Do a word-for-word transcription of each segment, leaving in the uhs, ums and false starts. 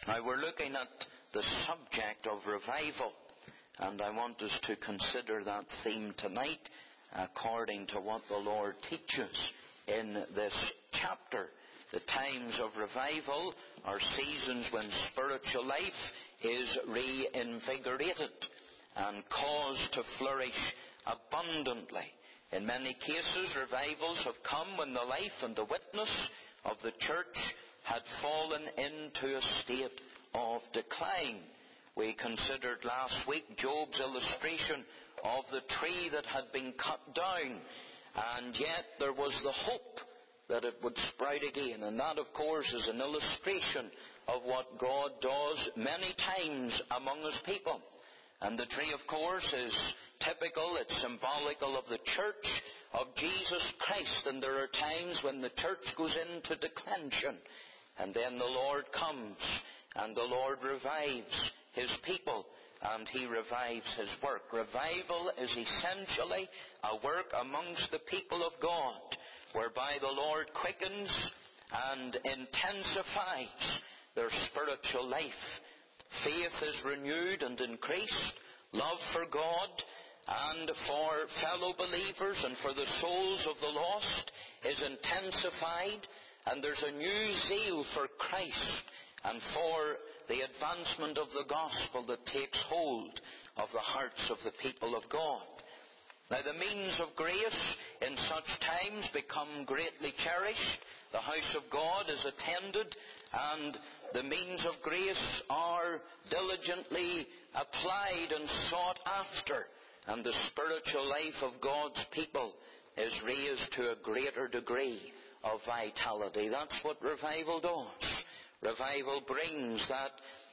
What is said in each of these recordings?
Now we're looking at the subject of revival, and I want us to consider that theme tonight according to what the Lord teaches in this chapter. The times of revival are seasons when spiritual life is reinvigorated and caused to flourish abundantly. In many cases, revivals have come when the life and the witness of the church had fallen into a state of decline. We considered last week Job's illustration of the tree that had been cut down, and yet there was the hope that it would sprout again. And that, of course, is an illustration of what God does many times among His people. And the tree, of course, is typical, it's symbolical of the church of Jesus Christ. And there are times when the church goes into declension, and then the Lord comes, and the Lord revives His people, and He revives His work. Revival is essentially a work amongst the people of God, whereby the Lord quickens and intensifies their spiritual life. Faith is renewed and increased. Love for God and for fellow believers and for the souls of the lost is intensified, and there's a new zeal for Christ and for the advancement of the gospel that takes hold of the hearts of the people of God. Now, the means of grace in such times become greatly cherished. The house of God is attended, and the means of grace are diligently applied and sought after, and the spiritual life of God's people is raised to a greater degree of vitality. That's what revival does. Revival brings that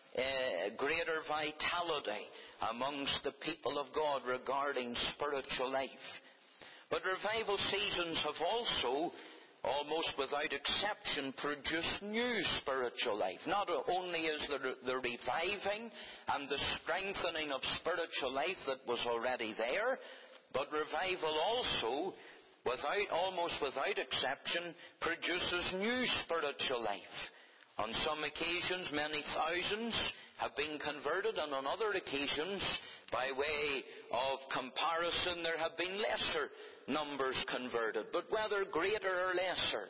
uh, greater vitality amongst the people of God regarding spiritual life. But revival seasons have also, almost without exception, produced new spiritual life. Not only is there the reviving and the strengthening of spiritual life that was already there, but revival also, without almost without exception, produces new spiritual life. On some occasions, many thousands have been converted, and on other occasions, by way of comparison, there have been lesser numbers converted. But whether greater or lesser,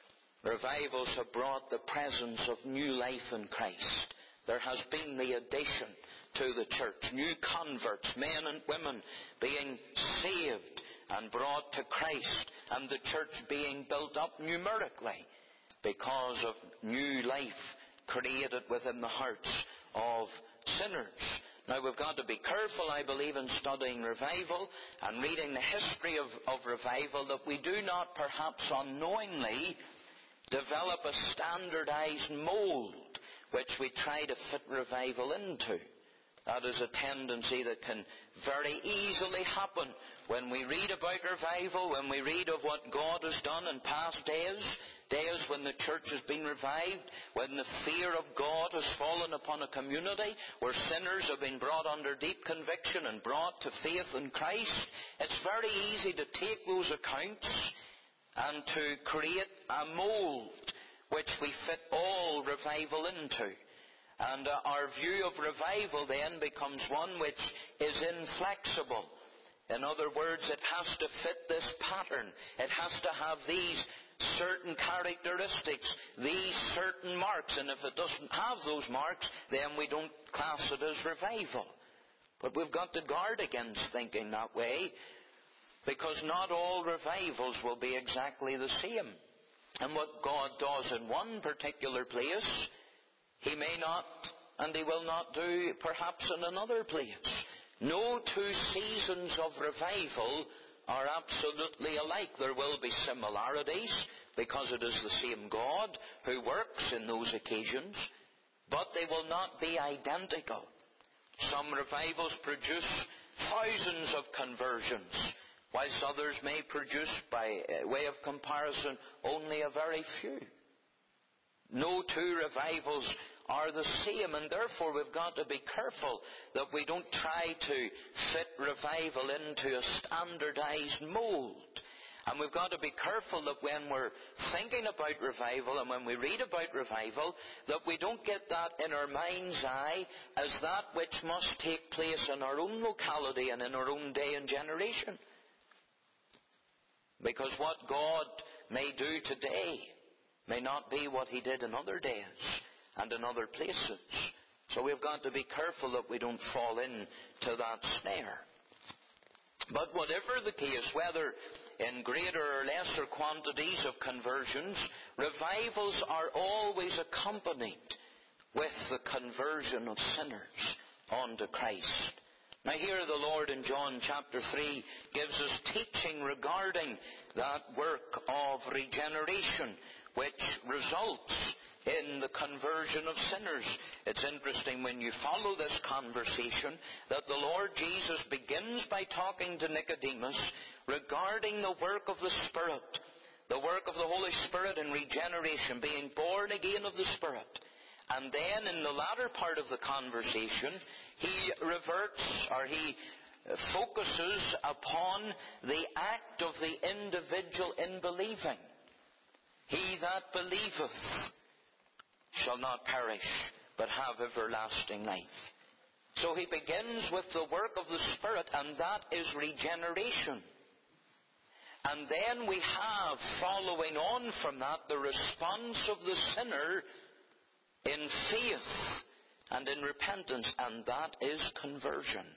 revivals have brought the presence of new life in Christ. There has been the addition to the church, new converts, men and women being saved and brought to Christ, and the church being built up numerically because of new life created within the hearts of sinners. Now, we've got to be careful, I believe, in studying revival and reading the history of, of revival, that we do not perhaps unknowingly develop a standardized mold which we try to fit revival into. That is a tendency that can very easily happen when we read about revival, when we read of what God has done in past days, days when the church has been revived, when the fear of God has fallen upon a community, where sinners have been brought under deep conviction and brought to faith in Christ. It's very easy to take those accounts and to create a mold which we fit all revival into. And uh, our view of revival then becomes one which is inflexible. In other words, it has to fit this pattern. It has to have these certain characteristics, these certain marks. And if it doesn't have those marks, then we don't class it as revival. But we've got to guard against thinking that way, because not all revivals will be exactly the same. And what God does in one particular place, He may not, and He will not do perhaps in another place. No two seasons of revival are absolutely alike. There will be similarities, because it is the same God who works in those occasions, but they will not be identical. Some revivals produce thousands of conversions, whilst others may produce, by way of comparison, only a very few. No two revivals are the same, and therefore we've got to be careful that we don't try to fit revival into a standardized mold. And we've got to be careful that when we're thinking about revival and when we read about revival, that we don't get that in our mind's eye as that which must take place in our own locality and in our own day and generation. Because what God may do today may not be what He did in other days and in other places. So we've got to be careful that we don't fall into that snare. But whatever the case, whether in greater or lesser quantities of conversions, revivals are always accompanied with the conversion of sinners unto Christ. Now here the Lord in John chapter three gives us teaching regarding that work of regeneration which results in the conversion of sinners. It's interesting when you follow this conversation that the Lord Jesus begins by talking to Nicodemus regarding the work of the Spirit, the work of the Holy Spirit in regeneration, being born again of the Spirit. And then in the latter part of the conversation, he reverts or he focuses upon the act of the individual in believing. He that believeth shall not perish, but have everlasting life. So he begins with the work of the Spirit, and that is regeneration. And then we have, following on from that, the response of the sinner in faith and in repentance, and that is conversion.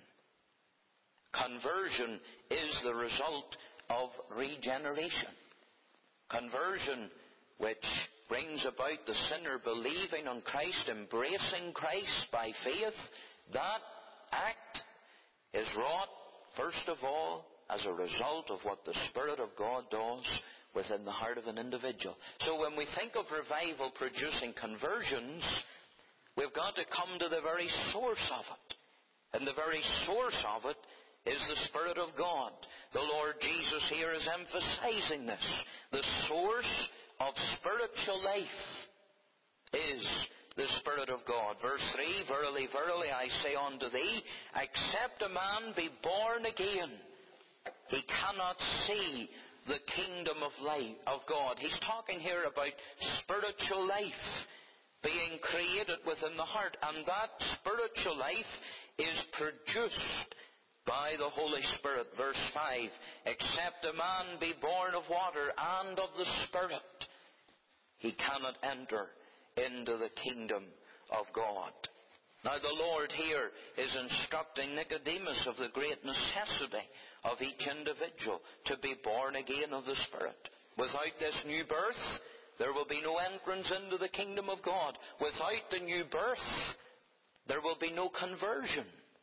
Conversion is the result of regeneration. Conversion which brings about the sinner believing on Christ, embracing Christ by faith, that act is wrought, first of all, as a result of what the Spirit of God does within the heart of an individual. So when we think of revival producing conversions, we've got to come to the very source of it. And the very source of it is the Spirit of God. The Lord Jesus here is emphasizing this. The source of spiritual life is the Spirit of God. Verse three, Verily, verily, I say unto thee, except a man be born again, he cannot see the kingdom of life of God. He's talking here about spiritual life being created within the heart. And that spiritual life is produced by the Holy Spirit. Verse five, except a man be born of water and of the Spirit, he cannot enter into the kingdom of God. Now the Lord here is instructing Nicodemus of the great necessity of each individual to be born again of the Spirit. Without this new birth, there will be no entrance into the kingdom of God. Without the new birth, there will be no conversion.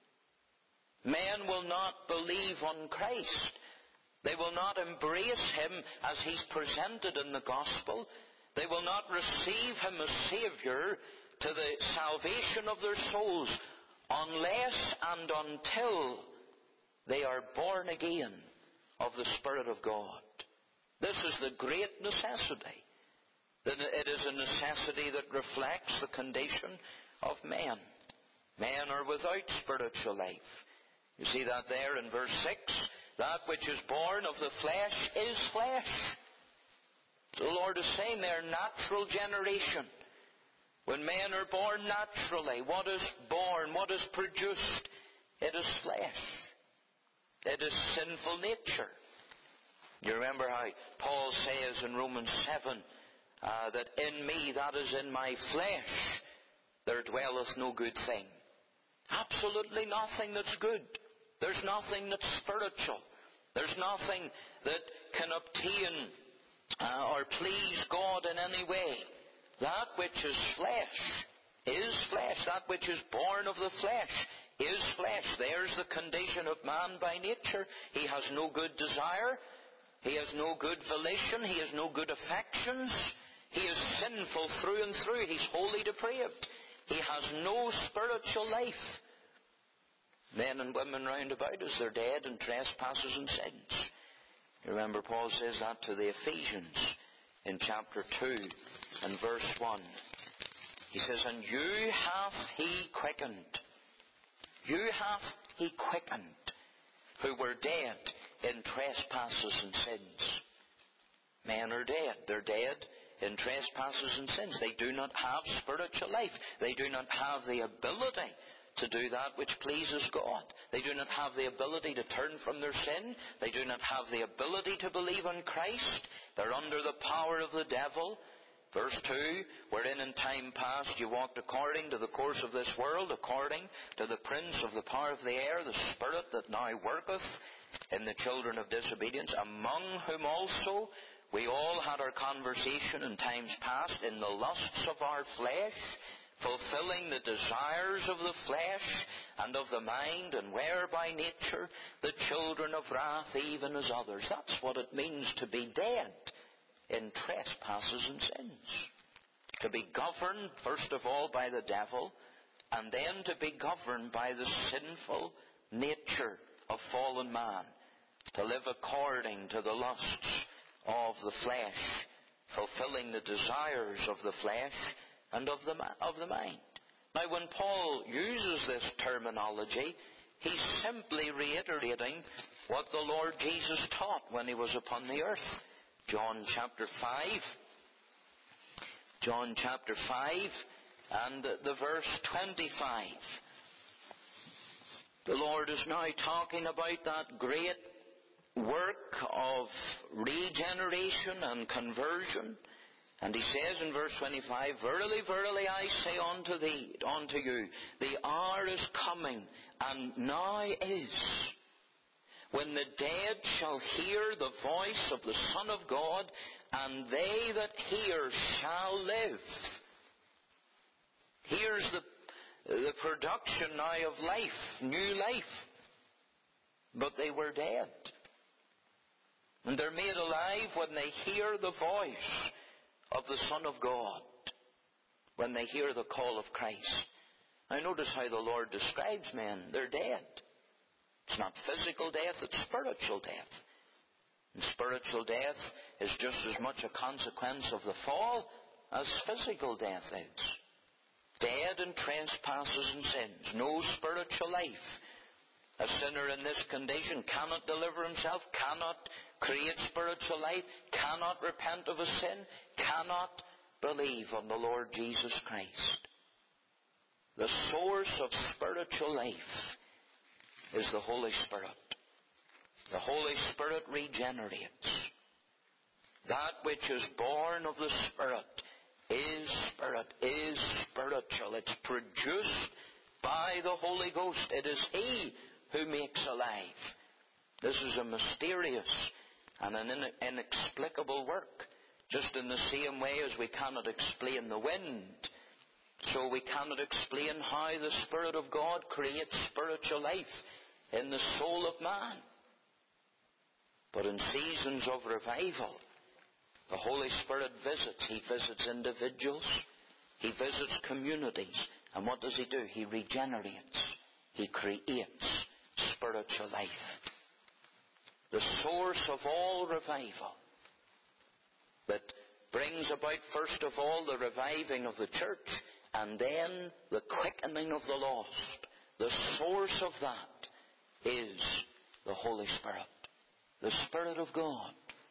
Men will not believe on Christ. They will not embrace Him as He's presented in the gospel. They will not receive Him as Saviour to the salvation of their souls unless and until they are born again of the Spirit of God. This is the great necessity. It is a necessity that reflects the condition of men. Men are without spiritual life. You see that there in verse six. That which is born of the flesh is flesh. The Lord is saying there, natural generation. When men are born naturally, what is born, what is produced? It is flesh. It is sinful nature. You remember how Paul says in Romans seven, uh, that in me, that is in my flesh, there dwelleth no good thing. Absolutely nothing that's good. There's nothing that's spiritual. There's nothing that can obtain uh, or please God in any way. That which is flesh is flesh. That which is born of the flesh is flesh. There's the condition of man by nature. He has no good desire. He has no good volition. He has no good affections. He is sinful through and through. He's wholly depraved. He has no spiritual life. Men and women round about us, they're dead in trespasses and sins. You remember Paul says that to the Ephesians in chapter two and verse one. He says, and you hath He quickened. You hath He quickened, who were dead in trespasses and sins. men are dead. They're dead in trespasses and sins. They do not have spiritual life. They do not have the ability to do that which pleases God. They do not have the ability to turn from their sin. They do not have the ability to believe on Christ. They're under the power of the devil. Verse two, wherein in time past you walked according to the course of this world, according to the prince of the power of the air, the spirit that now worketh in the children of disobedience, among whom also we all had our conversation in times past in the lusts of our flesh, fulfilling the desires of the flesh and of the mind, and were by nature the children of wrath, even as others. That's what it means to be dead in trespasses and sins. To be governed, first of all, by the devil, and then to be governed by the sinful nature of fallen man. To live according to the lusts of the flesh, fulfilling the desires of the flesh and of the, of the mind. Now, when Paul uses this terminology, he's simply reiterating what the Lord Jesus taught when he was upon the earth. John chapter five. John chapter five and the verse twenty-five. The Lord is now talking about that great work of regeneration and conversion. And he says in verse twenty-five, Verily, verily, I say unto thee, unto you, the hour is coming, and now is, when the dead shall hear the voice of the Son of God, and they that hear shall live. Here's the, the production now of life, new life. But they were dead. And they're made alive when they hear the voice of the Son of God, when they hear the call of Christ. Now notice how the Lord describes men. They're dead. It's not physical death, it's spiritual death. And spiritual death is just as much a consequence of the fall as physical death is. Dead in trespasses and sins. No spiritual life. A sinner in this condition cannot deliver himself, cannot create spiritual life, cannot repent of a sin, cannot believe on the Lord Jesus Christ. The source of spiritual life is the Holy Spirit. The Holy Spirit regenerates. That which is born of the Spirit is Spirit, is spiritual. It's produced by the Holy Ghost. It is He who makes alive. This is a mysterious and an inexplicable work. Just in the same way as we cannot explain the wind, so we cannot explain how the Spirit of God creates spiritual life in the soul of man. But in seasons of revival, the Holy Spirit visits. He visits individuals. He visits communities. And what does He do? He regenerates. He creates spiritual life. The source of all revival that brings about, first of all, the reviving of the church, and then the quickening of the lost. The source of that is the Holy Spirit, the Spirit of God.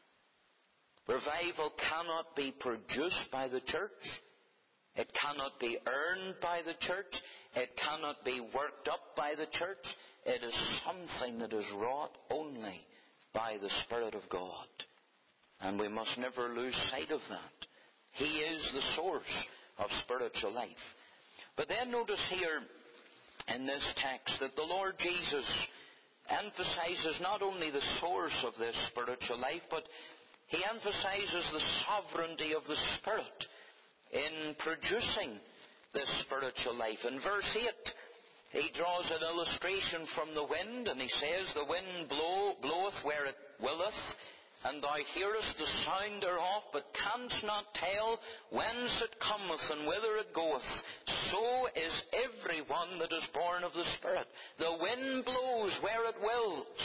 Revival cannot be produced by the church. It cannot be earned by the church. It cannot be worked up by the church. It is something that is wrought only by the Spirit of God. And we must never lose sight of that. He is the source of spiritual life. But then notice here in this text that the Lord Jesus emphasizes not only the source of this spiritual life, but He emphasizes the sovereignty of the Spirit in producing this spiritual life. In verse eight, He draws an illustration from the wind, and He says, The wind blow, bloweth where it willeth, and thou hearest the sound thereof, but canst not tell whence it cometh and whither it goeth. So is every one that is born of the Spirit. The wind blows where it wills.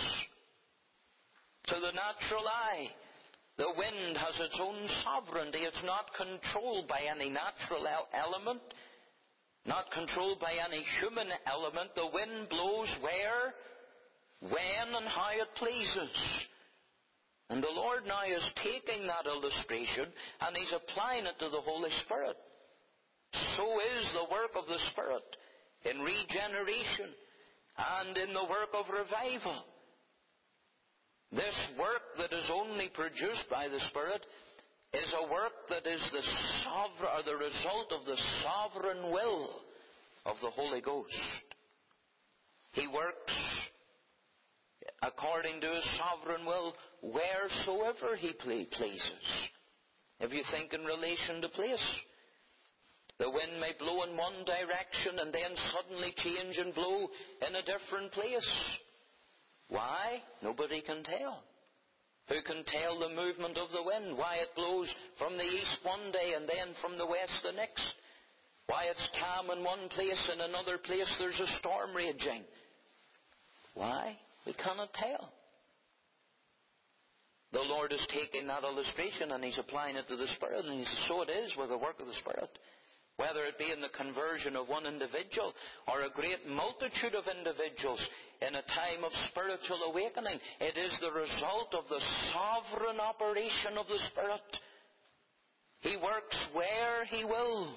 To the natural eye, the wind has its own sovereignty. It's not controlled by any natural element, not controlled by any human element. The wind blows where, when, and how it pleases. And the Lord now is taking that illustration and He's applying it to the Holy Spirit. So is the work of the Spirit in regeneration and in the work of revival. This work that is only produced by the Spirit is a work that is the sovereign, or the result of the sovereign will of the Holy Ghost. He works according to His sovereign will wheresoever He pleases. If you think in relation to place, the wind may blow in one direction and then suddenly change and blow in a different place. Why? Nobody can tell. Who can tell the movement of the wind? Why it blows from the east one day and then from the west the next? Why it's calm in one place and another place there's a storm raging? Why? We cannot tell. The Lord is taking that illustration and He's applying it to the Spirit, and He says, so it is with the work of the Spirit. Whether it be in the conversion of one individual or a great multitude of individuals in a time of spiritual awakening, it is the result of the sovereign operation of the Spirit. He works where He wills.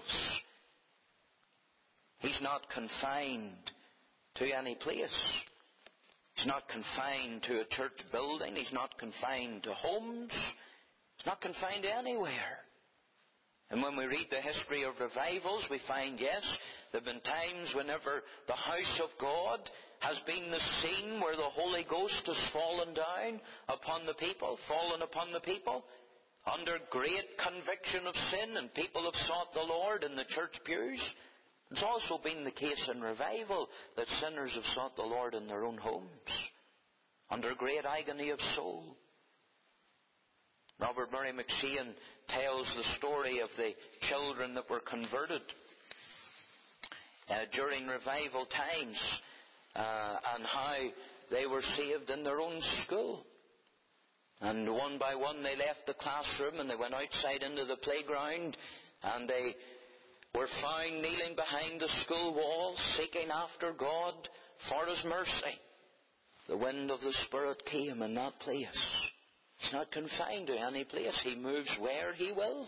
He's not confined to any place. He's not confined to a church building. He's not confined to homes. He's not confined to anywhere. And when we read the history of revivals, we find, yes, there have been times whenever the house of God has been the scene where the Holy Ghost has fallen down upon the people, fallen upon the people, under great conviction of sin, and people have sought the Lord in the church pews. It's also been the case in revival that sinners have sought the Lord in their own homes, under great agony of soul. Robert Murray McCheyne tells the story of the children that were converted uh, during revival times uh, and how they were saved in their own school. And one by one they left the classroom and they went outside into the playground, and they were found kneeling behind the school wall, seeking after God for His mercy. The wind of the Spirit came in that place. He's not confined to any place. He moves where He wills.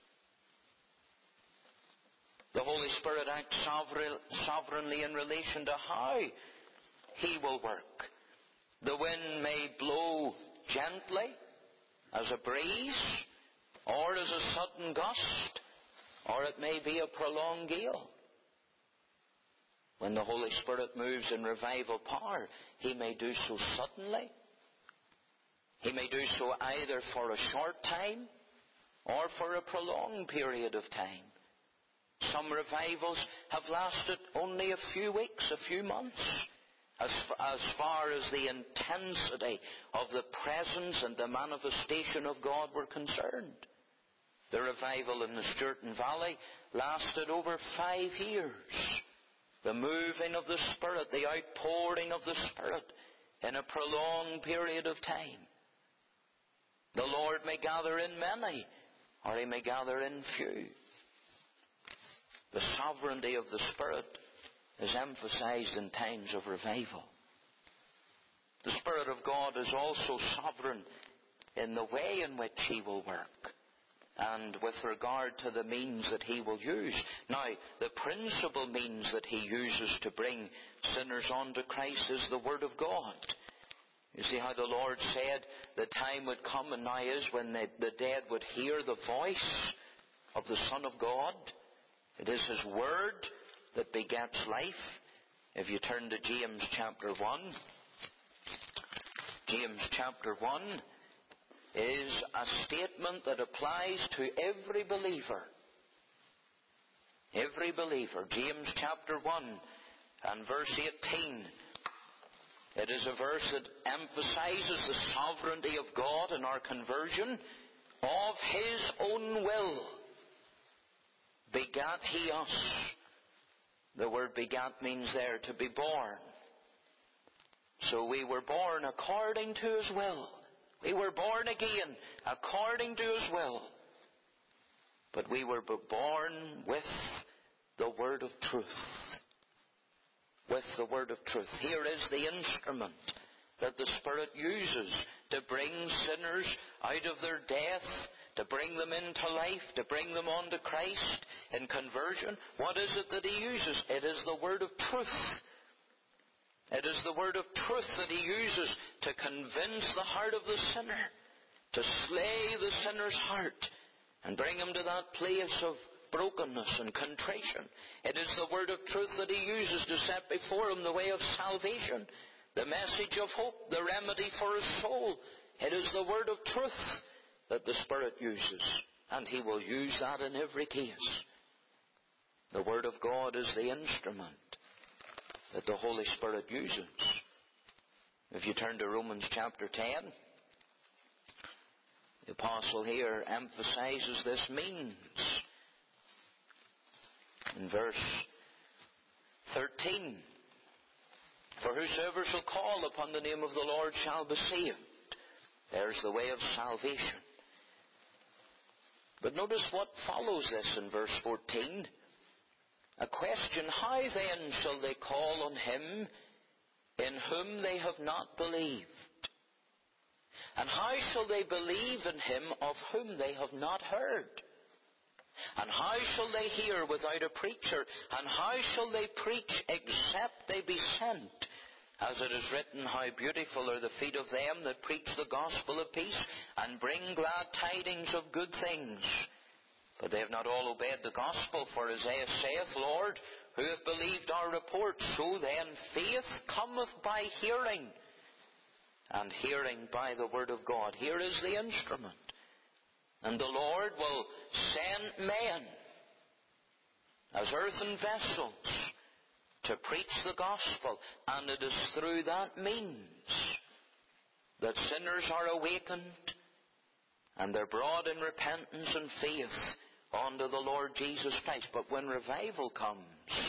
The Holy Spirit acts sovereignly in relation to how He will work. The wind may blow gently, as a breeze, or as a sudden gust, or it may be a prolonged gale. When the Holy Spirit moves in revival power, He may do so suddenly. He may do so either for a short time or for a prolonged period of time. Some revivals have lasted only a few weeks, a few months, as, as far as the intensity of the presence and the manifestation of God were concerned. The revival in the Sturton Valley lasted over five years. The moving of the Spirit, the outpouring of the Spirit in a prolonged period of time. The Lord may gather in many, or He may gather in few. The sovereignty of the Spirit is emphasized in times of revival. The Spirit of God is also sovereign in the way in which He will work, and with regard to the means that He will use. Now, the principal means that He uses to bring sinners unto Christ is the Word of God. You see how the Lord said the time would come, and now is, when the, the dead would hear the voice of the Son of God. It is His Word that begets life. If you turn to James chapter one, James chapter one is a statement that applies to every believer. Every believer. James chapter one and verse eighteen. It is a verse that emphasizes the sovereignty of God in our conversion. Of His own will begat He us. The word begat means there to be born. So we were born according to His will. We were born again according to His will. But we were born with the word of truth. With the word of truth. Here is the instrument that the Spirit uses to bring sinners out of their death, to bring them into life, to bring them onto Christ in conversion. What is it that He uses? It is the word of truth. It is the word of truth that He uses to convince the heart of the sinner, to slay the sinner's heart and bring him to that place of brokenness and contrition. It is the word of truth that He uses to set before him the way of salvation, the message of hope, the remedy for his soul. It is the word of truth that the Spirit uses, and He will use that in every case. The Word of God is the instrument that the Holy Spirit uses. If you turn to Romans chapter ten, the Apostle here emphasizes this means. In verse thirteen, for whosoever shall call upon the name of the Lord shall be saved. There's the way of salvation. But notice what follows this in verse fourteen. A question, how then shall they call on Him in whom they have not believed? And how shall they believe in Him of whom they have not heard? And how shall they hear without a preacher? And how shall they preach except they be sent? As it is written, how beautiful are the feet of them that preach the gospel of peace and bring glad tidings of good things. But they have not all obeyed the gospel, for Isaiah saith, Lord, who hath believed our report? So then faith cometh by hearing, and hearing by the word of God. Here is the instrument. And the Lord will send men as earthen vessels to preach the gospel. And it is through that means that sinners are awakened and they're brought in repentance and faith unto the Lord Jesus Christ. But when revival comes,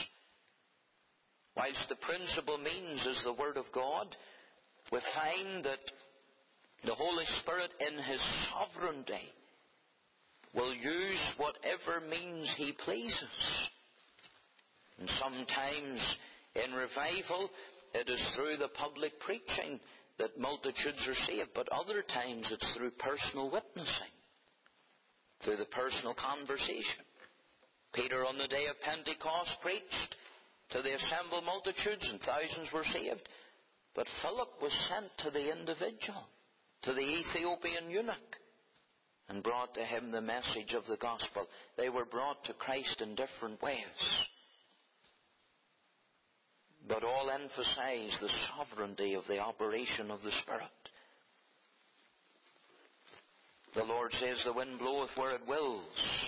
whilst the principal means is the Word of God, we find that the Holy Spirit in His sovereignty will use whatever means He pleases. And sometimes in revival it is through the public preaching that multitudes are saved, but other times it's through personal witnessing, through the personal conversation. Peter on the day of Pentecost preached to the assembled multitudes and thousands were saved. But Philip was sent to the individual, to the Ethiopian eunuch, and brought to him the message of the gospel. They were brought to Christ in different ways, but all emphasize the sovereignty of the operation of the Spirit. The Lord says, the wind bloweth where it wills.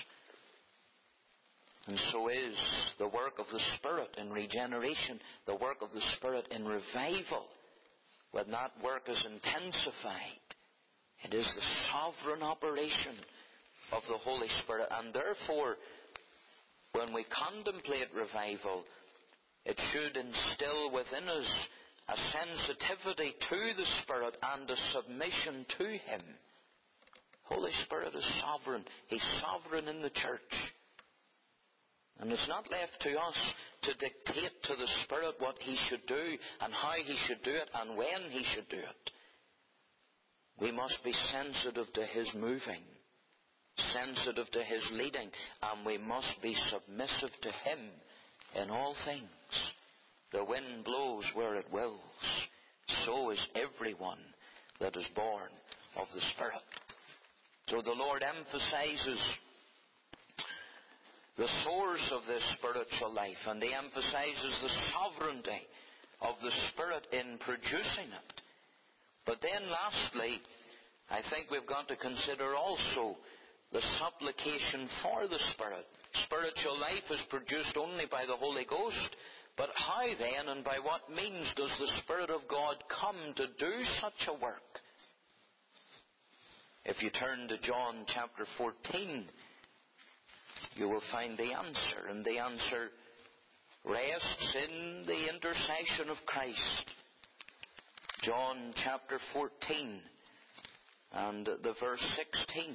And so is the work of the Spirit in regeneration, the work of the Spirit in revival. When that work is intensified, it is the sovereign operation of the Holy Spirit. And therefore, when we contemplate revival, it should instill within us a sensitivity to the Spirit and a submission to Him. Holy Spirit is sovereign. He's sovereign in the church. And it's not left to us to dictate to the Spirit what He should do and how He should do it and when He should do it. We must be sensitive to His moving, sensitive to His leading, and we must be submissive to Him in all things. The wind blows where it wills. So is everyone that is born of the Spirit. So the Lord emphasizes the source of this spiritual life, and He emphasizes the sovereignty of the Spirit in producing it. But then lastly, I think we've got to consider also the supplication for the Spirit. Spiritual life is produced only by the Holy Ghost, but how then and by what means does the Spirit of God come to do such a work? If you turn to John chapter fourteen, you will find the answer, and the answer rests in the intercession of Christ. John chapter fourteen and the verse sixteen.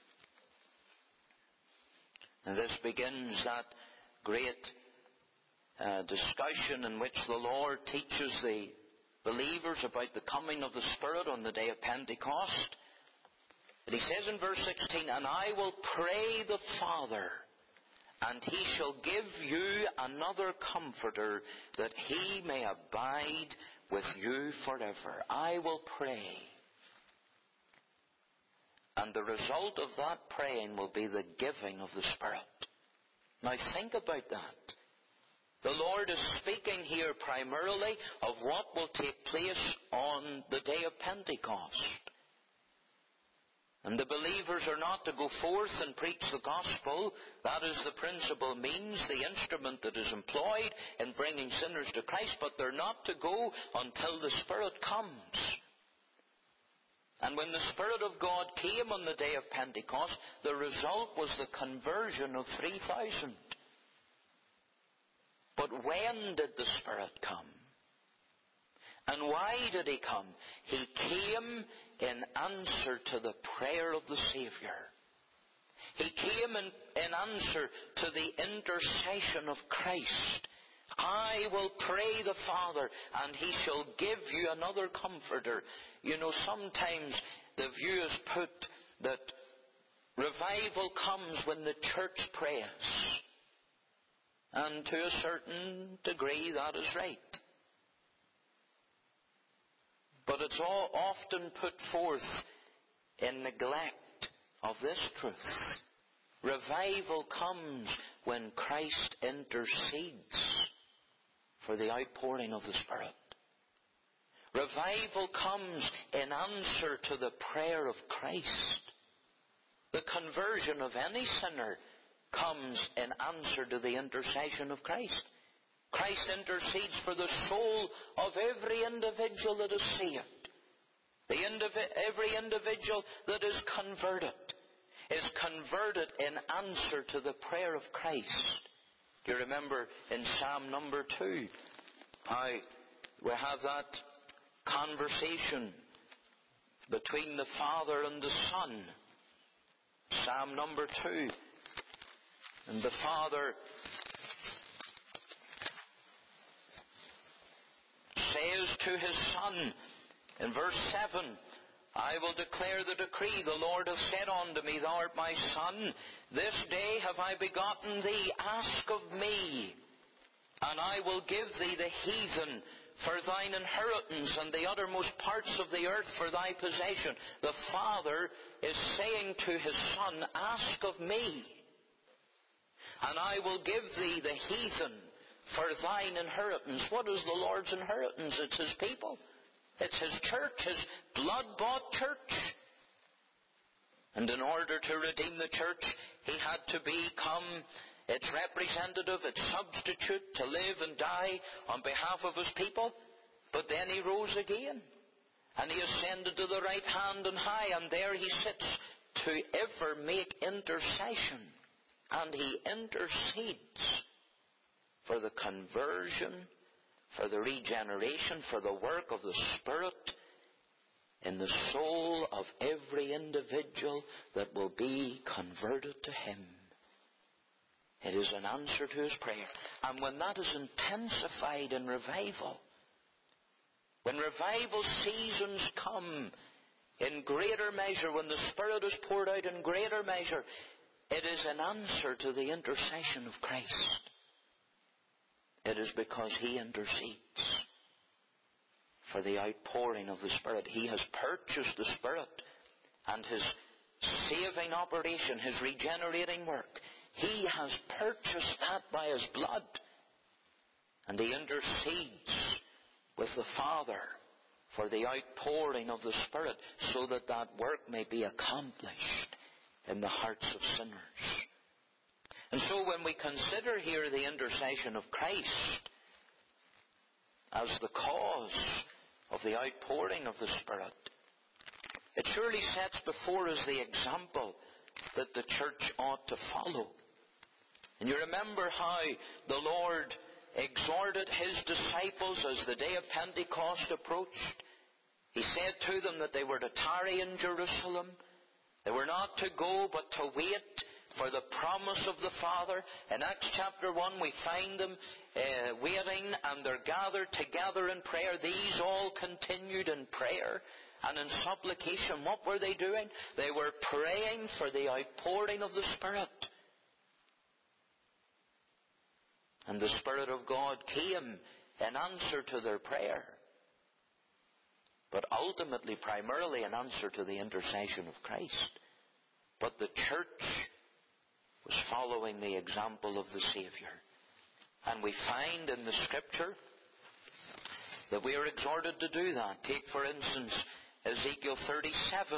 And this begins that great uh, discussion in which the Lord teaches the believers about the coming of the Spirit on the day of Pentecost. And he says in verse sixteen, "And I will pray the Father, and he shall give you another Comforter, that he may abide with you forever." I will pray. And the result of that praying will be the giving of the Spirit. Now think about that. The Lord is speaking here primarily of what will take place on the day of Pentecost. And the believers are not to go forth and preach the gospel. That is the principal means, the instrument that is employed in bringing sinners to Christ. But they're not to go until the Spirit comes. And when the Spirit of God came on the day of Pentecost, the result was the conversion of three thousand. But when did the Spirit come? And why did he come? He came in answer to the prayer of the Saviour. He came in, in answer to the intercession of Christ. "I will pray the Father, and he shall give you another Comforter." You know, sometimes the view is put that revival comes when the church prays. And to a certain degree that is right. But it's all often put forth in neglect of this truth. Revival comes when Christ intercedes for the outpouring of the Spirit. Revival comes in answer to the prayer of Christ. The conversion of any sinner comes in answer to the intercession of Christ. Christ intercedes for the soul of every individual that is saved. The indivi- every individual that is converted is converted in answer to the prayer of Christ. Do you remember in Psalm number two how we have that conversation between the Father and the Son? Psalm number two. And the Father says to his Son in verse seven, "I will declare the decree. The Lord hath said unto me, Thou art my Son. This day have I begotten thee. Ask of me, and I will give thee the heathen for thine inheritance, and the uttermost parts of the earth for thy possession." The Father is saying to his Son, "Ask of me, and I will give thee the heathen for thine inheritance." What is the Lord's inheritance? It's his people. It's his church, his blood-bought church. And in order to redeem the church, he had to become its representative, its substitute, to live and die on behalf of his people. But then he rose again, and he ascended to the right hand and high, and there he sits to ever make intercession. And he intercedes for the conversion, for the regeneration, for the work of the Spirit in the soul of every individual that will be converted to him. It is an answer to his prayer. And when that is intensified in revival, when revival seasons come in greater measure, when the Spirit is poured out in greater measure, it is an answer to the intercession of Christ. It is because he intercedes for the outpouring of the Spirit. He has purchased the Spirit and his saving operation, his regenerating work. He has purchased that by his blood. And he intercedes with the Father for the outpouring of the Spirit, so that that work may be accomplished in the hearts of sinners. And so when we consider here the intercession of Christ as the cause of the outpouring of the Spirit, it surely sets before us the example that the church ought to follow. And you remember how the Lord exhorted his disciples as the day of Pentecost approached. He said to them that they were to tarry in Jerusalem. They were not to go, but to wait for the promise of the Father. In Acts chapter one, we find them uh, waiting, and they're gathered together in prayer. These all continued in prayer and in supplication. What were they doing? They were praying for the outpouring of the Spirit. And the Spirit of God came in answer to their prayer. But ultimately, primarily in answer to the intercession of Christ. But the church was following the example of the Saviour. And we find in the Scripture that we are exhorted to do that. Take, for instance, Ezekiel thirty-seven.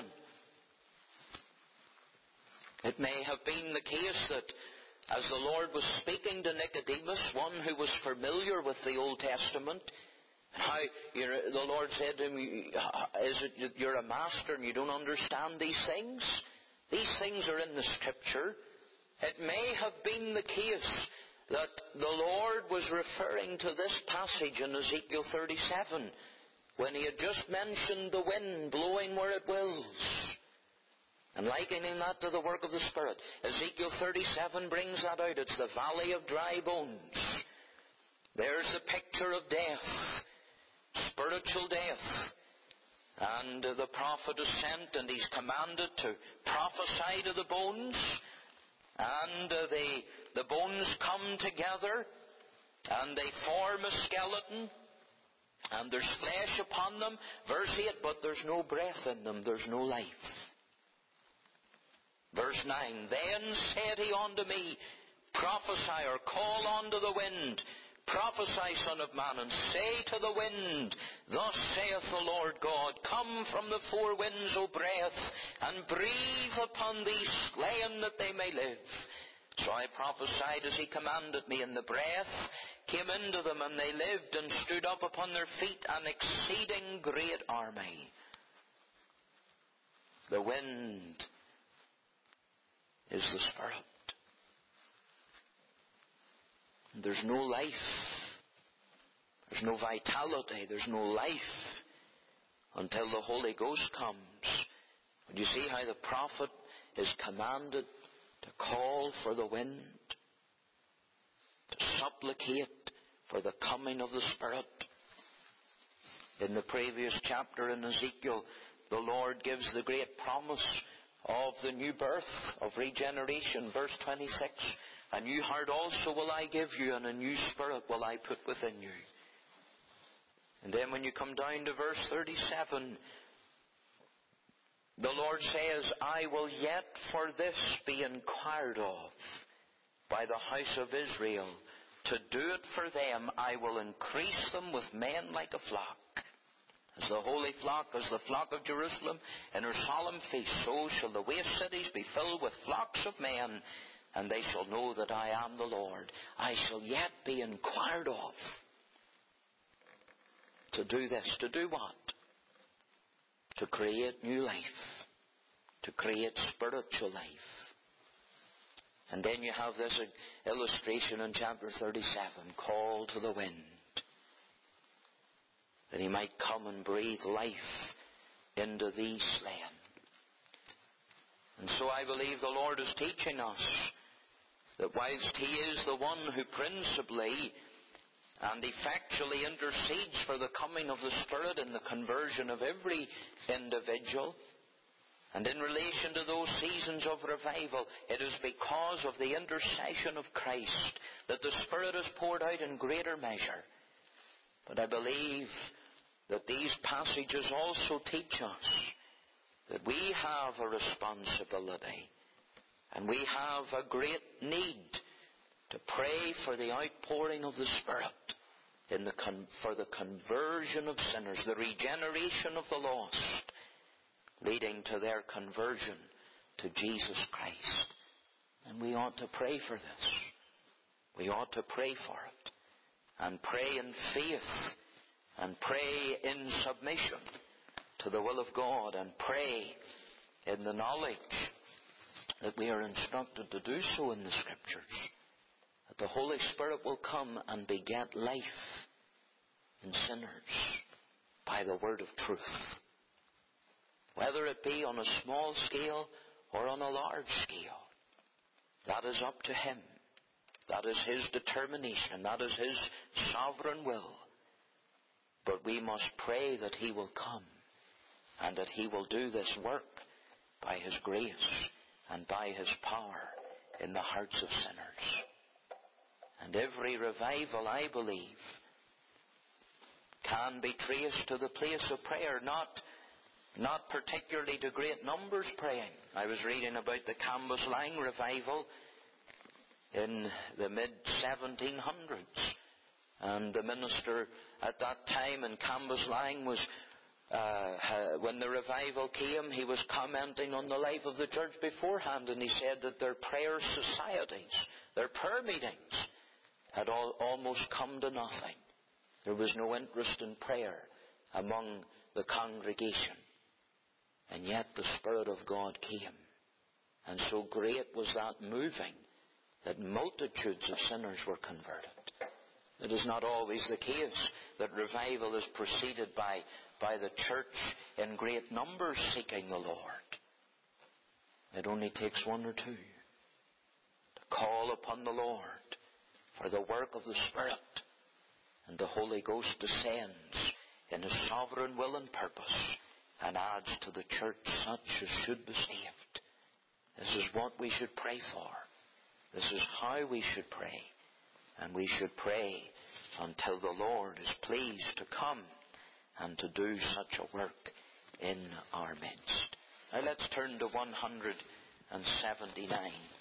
It may have been the case that as the Lord was speaking to Nicodemus, one who was familiar with the Old Testament, how you're, the Lord said to him, is it that you're a master and you don't understand these things? These things are in the Scripture. It may have been the case that the Lord was referring to this passage in Ezekiel thirty-seven when He had just mentioned the wind blowing where it wills, and likening that to the work of the Spirit. Ezekiel thirty-seven brings that out. It's the valley of dry bones. There's the picture of death, spiritual death. And uh, the prophet is sent, and he's commanded to prophesy to the bones. And uh, they, the bones come together, and they form a skeleton. And there's flesh upon them. Verse eight, but there's no breath in them. There's no life. Verse nine, then said he unto me, prophesy, or call unto the wind. Prophesy, Son of Man, and say to the wind, thus saith the Lord God, come from the four winds, O breath, and breathe upon these slain that they may live. So I prophesied as he commanded me, and the breath came into them, and they lived and stood up upon their feet, an exceeding great army. The wind is the Spirit. There's no life. There's no vitality. There's no life until the Holy Ghost comes. And you see how the prophet is commanded to call for the wind, to supplicate for the coming of the Spirit. In the previous chapter in Ezekiel, the Lord gives the great promise of the new birth, of regeneration. Verse twenty-six, a new heart also will I give you, and a new spirit will I put within you. And then when you come down to verse thirty-seven, the Lord says, I will yet for this be inquired of by the house of Israel. To do it for them, I will increase them with men like a flock. As the holy flock, as the flock of Jerusalem in her solemn feast, so shall the waste cities be filled with flocks of men, and they shall know that I am the Lord. I shall yet be inquired of. To do this. To do what? To create new life. To create spiritual life. And then you have this illustration in chapter thirty-seven, call to the wind, that he might come and breathe life into these slain. And so I believe the Lord is teaching us that whilst He is the one who principally and effectually intercedes for the coming of the Spirit in the conversion of every individual, and in relation to those seasons of revival, it is because of the intercession of Christ that the Spirit is poured out in greater measure. But I believe that these passages also teach us that we have a responsibility and we have a great need to pray for the outpouring of the Spirit in the con- for the conversion of sinners, the regeneration of the lost, leading to their conversion to Jesus Christ. And we ought to pray for this. We ought to pray for it. And pray in faith. And pray in submission to the will of God. And pray in the knowledge that we are instructed to do so in the Scriptures. That the Holy Spirit will come and beget life in sinners by the word of truth. Whether it be on a small scale or on a large scale. That is up to Him. That is His determination. That is His sovereign will. But we must pray that He will come and that He will do this work by His grace and by His power in the hearts of sinners. And every revival, I believe, can be traced to the place of prayer, not, not particularly to great numbers praying. I was reading about the Cambuslang revival in the mid seventeen hundreds. And the minister at that time in Cambuslang was, uh, when the revival came, he was commenting on the life of the church beforehand, and he said that their prayer societies, their prayer meetings, had all, almost come to nothing. There was no interest in prayer among the congregation. And yet the Spirit of God came. And so great was that moving that multitudes of sinners were converted. It is not always the case that revival is preceded by, by the church in great numbers seeking the Lord. It only takes one or two to call upon the Lord for the work of the Spirit, and the Holy Ghost descends in His sovereign will and purpose and adds to the church such as should be saved. This is what we should pray for. This is how we should pray. And we should pray until the Lord is pleased to come and to do such a work in our midst. Now let's turn to one hundred seventy-nine.